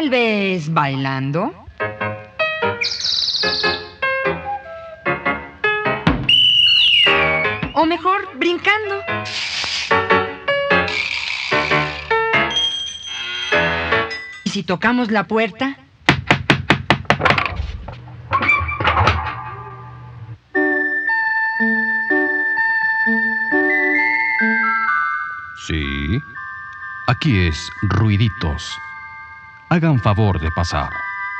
Tal vez bailando. O mejor, brincando. ¿Y si tocamos la puerta? Sí, aquí es Ruiditos. Hagan favor de pasar.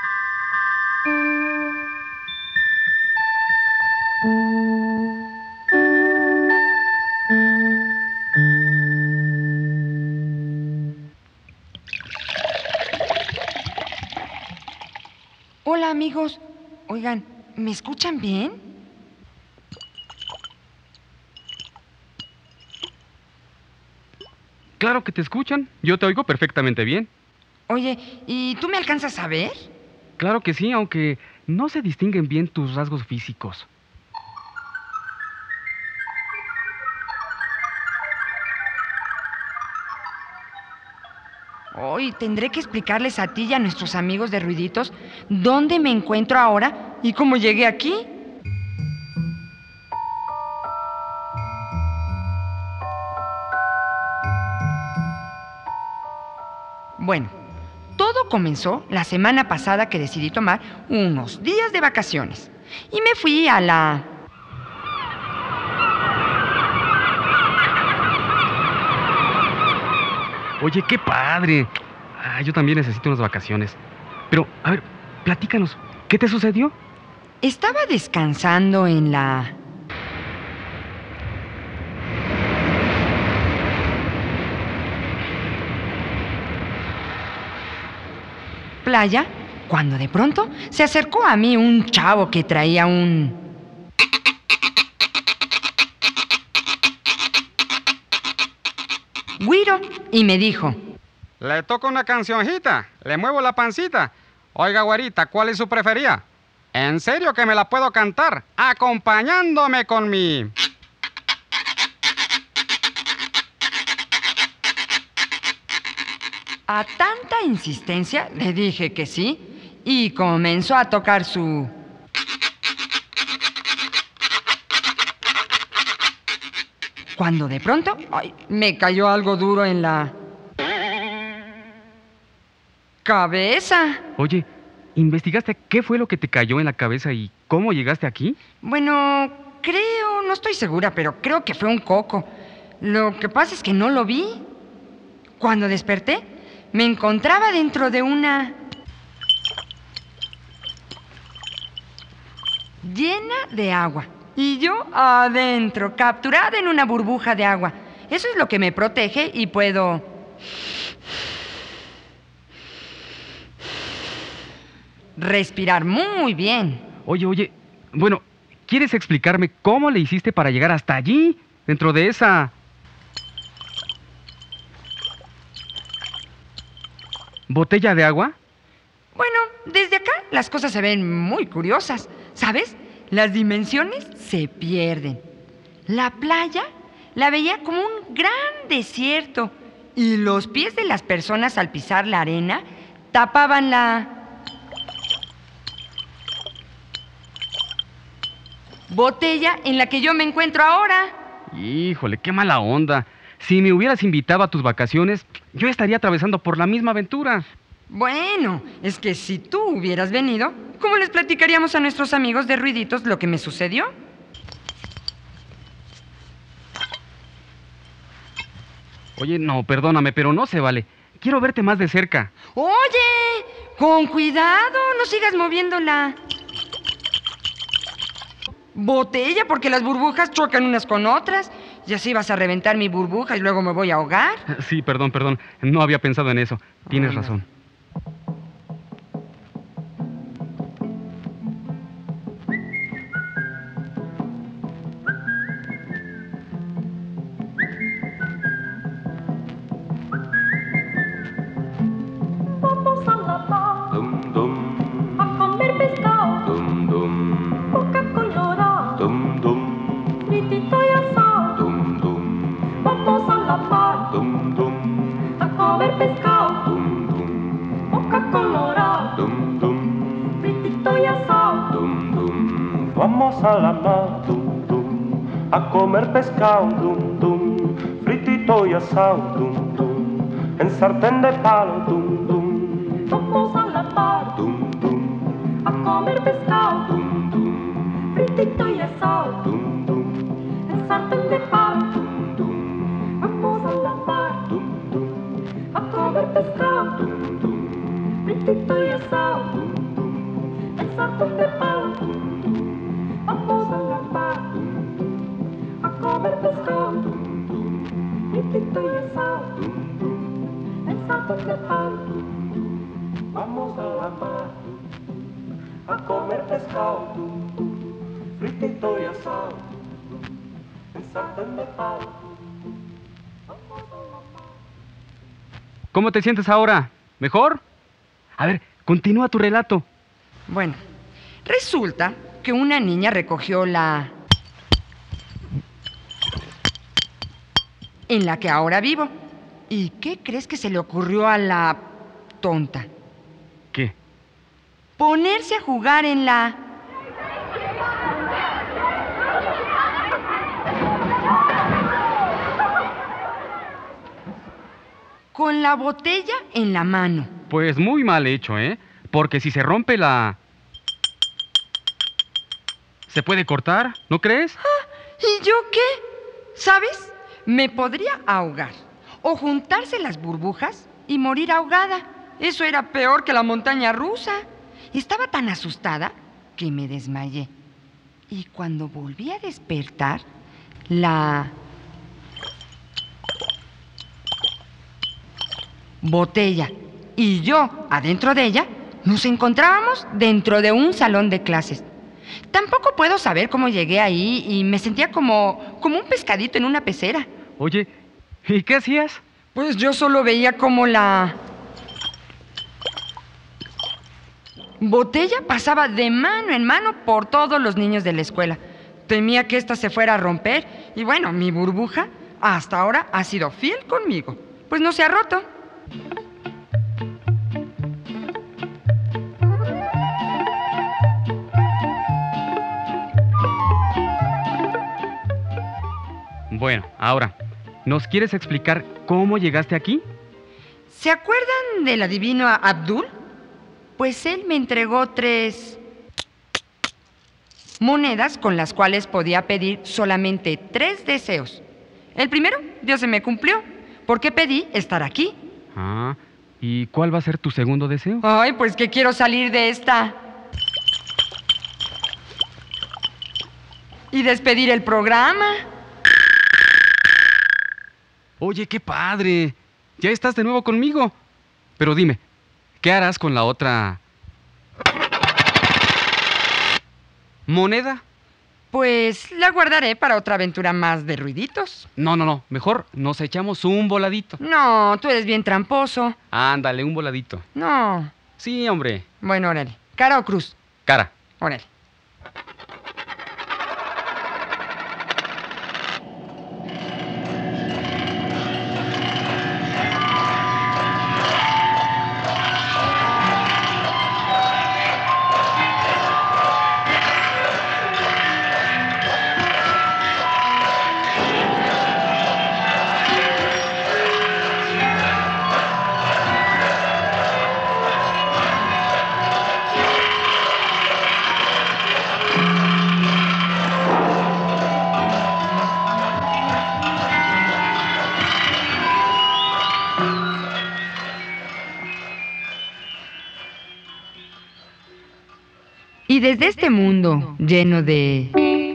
Hola, amigos. Oigan, ¿me escuchan bien? Claro que te escuchan. Yo te oigo perfectamente bien. Oye, ¿y tú me alcanzas a ver? Claro que sí, aunque no se distinguen bien tus rasgos físicos. Hoy tendré que explicarles a ti y a nuestros amigos de Ruiditos dónde me encuentro ahora y cómo llegué aquí. Bueno, todo comenzó la semana pasada que decidí tomar unos días de vacaciones y me fui a la... Oye, qué padre. Yo también necesito unas vacaciones. Pero, a ver, platícanos. ¿Qué te sucedió? Estaba descansando en la... playa, cuando de pronto se acercó a mí un chavo que traía un... güiro, y me dijo: Le toco una cancioncita, le muevo la pancita. Oiga, güerita, ¿cuál es su preferida? ¿En serio que me la puedo cantar? Acompañándome con mi... A tanta insistencia le dije que sí y comenzó a tocar su... cuando de pronto, me cayó algo duro en la... cabeza. Oye, ¿investigaste qué fue lo que te cayó en la cabeza y cómo llegaste aquí? Bueno, no estoy segura, pero creo que fue un coco. Lo que pasa es que no lo vi. Cuando desperté, me encontraba dentro de una... llena de agua. Y yo adentro, capturada en una burbuja de agua. Eso es lo que me protege y puedo... respirar muy bien. Oye, bueno, ¿quieres explicarme cómo le hiciste para llegar hasta allí, dentro de esa... botella de agua? Bueno, desde acá las cosas se ven muy curiosas, ¿sabes? Las dimensiones se pierden. La playa la veía como un gran desierto y los pies de las personas al pisar la arena tapaban la... botella en la que yo me encuentro ahora. Híjole, qué mala onda. Si me hubieras invitado a tus vacaciones, yo estaría atravesando por la misma aventura. Bueno, es que si tú hubieras venido, ¿cómo les platicaríamos a nuestros amigos de Ruiditos lo que me sucedió? Oye, no, perdóname, pero no se vale. Quiero verte más de cerca. Oye, con cuidado, no sigas moviendo la... botella, porque las burbujas chocan unas con otras. Y así vas a reventar mi burbuja y luego me voy a ahogar. Sí, perdón. No había pensado en eso. Tienes razón. Vamos a la mar Dum dum, a comer pescado, dum dum, boca colorada, dum dum, fritito y asado. dum dum, Vamos a la mar dum dum, a comer pescado, dum dum, Vamos a la mar, dum, dum, a comer pescado, dum, dum, fritito y asado, dum, dum, en sartén de palo, dum, dum, Vamos a la mar dum, dum, a comer pescado, dum, dum, fritito y asado, dum, dum, en sartén de palo. dum, dum, Vamos a la mar dum, dum, a comer pescado, dum, dum, fritito y asado, dum, dum, en sartén de palo. dum, dum, Vamos a la mar a comer pescado, dum, dum, fritito y asado, dum, dum. en sartén de palo. Vamos a la mar a comer pescado, fritito y asado, en sartén de palo. ¿Cómo te sientes ahora? ¿Mejor? A ver, continúa tu relato. Bueno, resulta que una niña recogió la... en la que ahora vivo. ¿Y qué crees que se le ocurrió a la tonta? ¿Qué? Ponerse a jugar en la... con la botella en la mano. Pues muy mal hecho, ¿eh? Porque si se rompe la... ¿Se puede cortar? ¿No crees? ¿Y yo qué? ¿Sabes? Me podría ahogar o juntarse las burbujas y morir ahogada. Eso era peor que la montaña rusa. Estaba tan asustada que me desmayé. Y cuando volví a despertar, la botella y yo adentro de ella nos encontrábamos dentro de un salón de clases. Tampoco puedo saber cómo llegué ahí y me sentía como un pescadito en una pecera. Oye, ¿y qué hacías? Pues yo solo veía como la botella pasaba de mano en mano por todos los niños de la escuela. Temía que ésta se fuera a romper y bueno, mi burbuja hasta ahora ha sido fiel conmigo, pues no se ha roto. Bueno, ahora, ¿nos quieres explicar cómo llegaste aquí? ¿Se acuerdan del adivino Abdul? Pues él me entregó 3 monedas con las cuales podía pedir solamente 3 deseos. El primero, Dios se me cumplió, porque pedí estar aquí. Ah, ¿y cuál va a ser tu segundo deseo? Ay, pues que quiero salir de esta y despedir el programa. Oye, qué padre. Ya estás de nuevo conmigo. Pero dime, ¿qué harás con la otra moneda? Pues la guardaré para otra aventura más de ruiditos. No. Mejor nos echamos un voladito. No, tú eres bien tramposo. Ándale, un voladito. No. Sí, hombre. Bueno, órale. ¿Cara o cruz? Cara. Órale. Y desde este mundo lleno de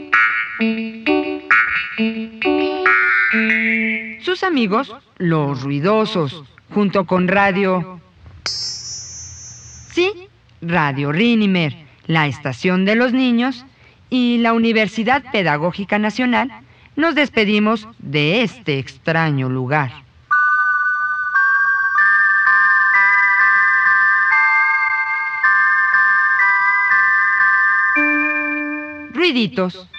sus amigos, los ruidosos, junto con Radio... Sí, Radio Rinimer, la estación de los niños y la Universidad Pedagógica Nacional, nos despedimos de este extraño lugar. Ruiditos.